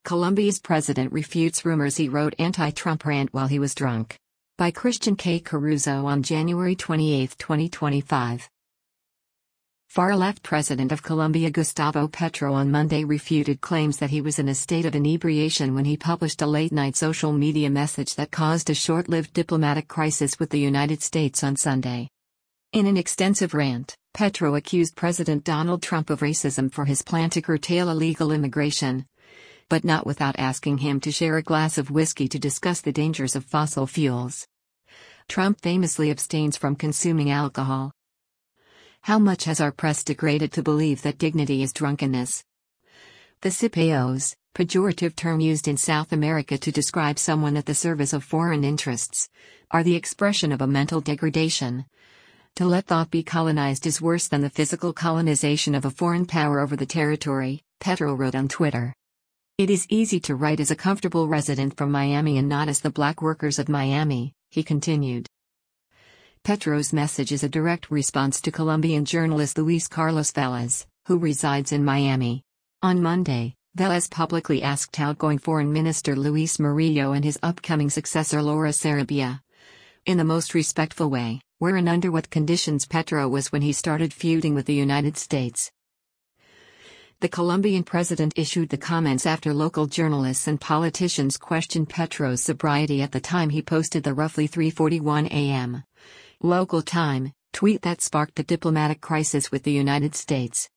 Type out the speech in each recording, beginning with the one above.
Colombia's president refutes rumors he wrote anti-Trump rant while he was drunk. By Christian K. Caruso on January 28, 2025. Far-left President of Colombia Gustavo Petro on Monday refuted claims that he was in a state of inebriation when he published a late-night social media message that caused a short-lived diplomatic crisis with the United States on Sunday. In an extensive rant, Petro accused President Donald Trump of racism for his plan to curtail illegal immigration, but not without asking him to share a glass of whiskey to discuss the dangers of fossil fuels. Trump famously abstains from consuming alcohol. How much has our press degraded to believe that dignity is drunkenness? The sipayos, pejorative term used in South America to describe someone at the service of foreign interests, are the expression of a mental degradation. To let thought be colonized is worse than the physical colonization of a foreign power over the territory, Petro wrote on Twitter. It is easy to write as a comfortable resident from Miami and not as the black workers of Miami, he continued. Petro's message is a direct response to Colombian journalist Luis Carlos Vélez, who resides in Miami. On Monday, Vélez publicly asked outgoing Foreign Minister Luis Murillo and his upcoming successor Laura Sarabia, in the most respectful way, where and under what conditions Petro was when he started feuding with the United States. The Colombian president issued the comments after local journalists and politicians questioned Petro's sobriety at the time he posted the roughly 3:41 a.m. local time tweet that sparked the diplomatic crisis with the United States.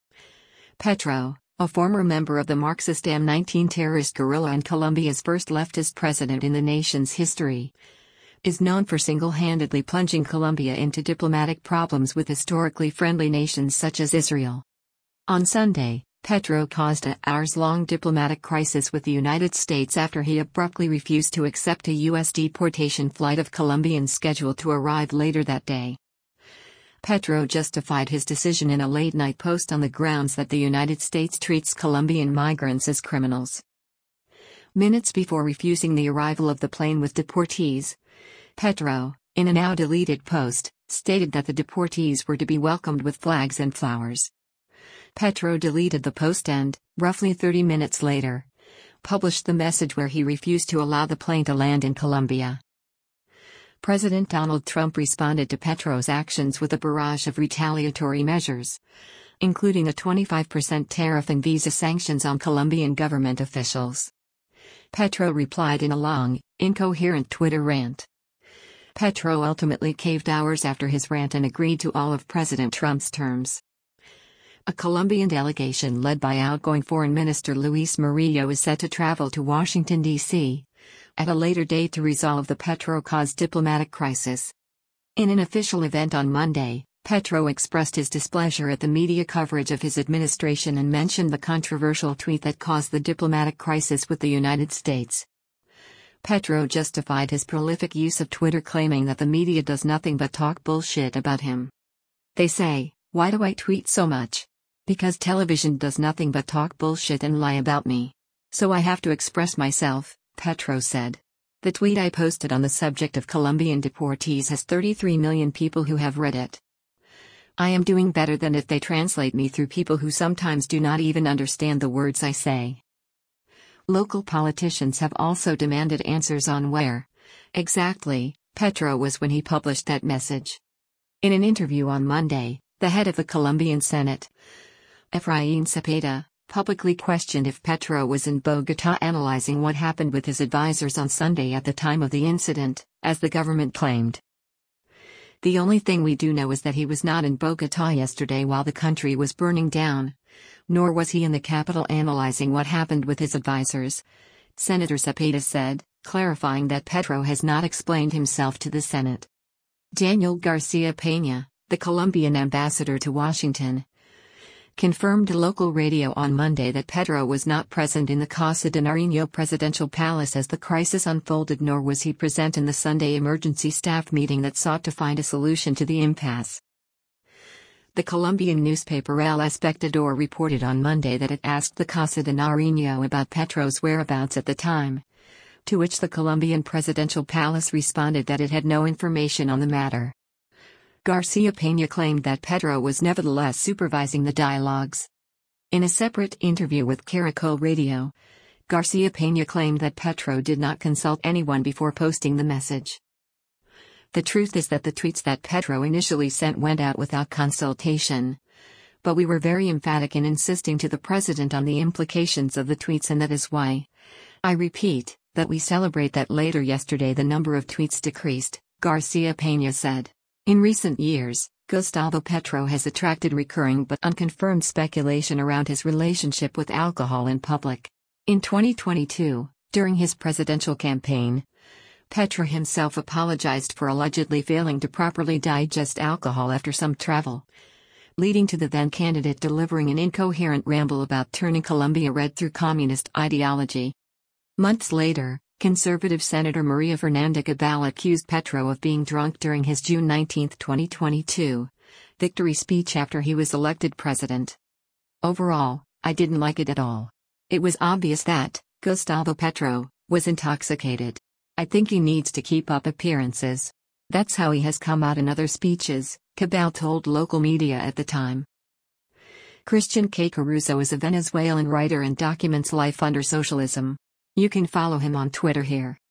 Petro, a former member of the Marxist M19 terrorist guerrilla and Colombia's first leftist president in the nation's history, is known for single-handedly plunging Colombia into diplomatic problems with historically friendly nations such as Israel. On Sunday, Petro caused an hours-long diplomatic crisis with the United States after he abruptly refused to accept a U.S. deportation flight of Colombians scheduled to arrive later that day. Petro justified his decision in a late-night post on the grounds that the United States treats Colombian migrants as criminals. Minutes before refusing the arrival of the plane with deportees, Petro, in a now-deleted post, stated that the deportees were to be welcomed with flags and flowers. Petro deleted the post and, roughly 30 minutes later, published the message where he refused to allow the plane to land in Colombia. President Donald Trump responded to Petro's actions with a barrage of retaliatory measures, including a 25% tariff and visa sanctions on Colombian government officials. Petro replied in a long, incoherent Twitter rant. Petro ultimately caved hours after his rant and agreed to all of President Trump's terms. A Colombian delegation led by outgoing Foreign Minister Luis Murillo is set to travel to Washington, D.C., at a later date to resolve the Petro-caused diplomatic crisis. In an official event on Monday, Petro expressed his displeasure at the media coverage of his administration and mentioned the controversial tweet that caused the diplomatic crisis with the United States. Petro justified his prolific use of Twitter, claiming that the media does nothing but talk bullshit about him. They say, "Why do I tweet so much? Because television does nothing but talk bullshit and lie about me. So I have to express myself," Petro said. The tweet I posted on the subject of Colombian deportees has 33 million people who have read it. I am doing better than if they translate me through people who sometimes do not even understand the words I say. Local politicians have also demanded answers on where exactly Petro was when he published that message. In an interview on Monday, the head of the Colombian Senate, Efraín Cepeda, publicly questioned if Petro was in Bogotá analyzing what happened with his advisors on Sunday at the time of the incident, as the government claimed. "The only thing we do know is that he was not in Bogotá yesterday while the country was burning down, nor was he in the capital analyzing what happened with his advisors," Senator Cepeda said, clarifying that Petro has not explained himself to the Senate. Daniel García Peña, the Colombian ambassador to Washington, confirmed to local radio on Monday that Petro was not present in the Casa de Nariño presidential palace as the crisis unfolded, nor was he present in the Sunday emergency staff meeting that sought to find a solution to the impasse. The Colombian newspaper El Espectador reported on Monday that it asked the Casa de Nariño about Petro's whereabouts at the time, to which the Colombian presidential palace responded that it had no information on the matter. García Peña claimed that Petro was nevertheless supervising the dialogues. In a separate interview with Caracol Radio, Garcia Peña claimed that Petro did not consult anyone before posting the message. The truth is that the tweets that Petro initially sent went out without consultation. But we were very emphatic in insisting to the president on the implications of the tweets, and that is why, I repeat, that we celebrate that later yesterday the number of tweets decreased, Garcia Peña said. In recent years, Gustavo Petro has attracted recurring but unconfirmed speculation around his relationship with alcohol in public. In 2022, during his presidential campaign, Petro himself apologized for allegedly failing to properly digest alcohol after some travel, leading to the then-candidate delivering an incoherent ramble about turning Colombia red through communist ideology. Months later, conservative Senator Maria Fernanda Cabal accused Petro of being drunk during his June 19, 2022, victory speech after he was elected president. Overall, I didn't like it at all. It was obvious that Gustavo Petro was intoxicated. I think he needs to keep up appearances. That's how he has come out in other speeches, Cabal told local media at the time. Christian K. Caruso is a Venezuelan writer and documents life under socialism. You can follow him on Twitter here.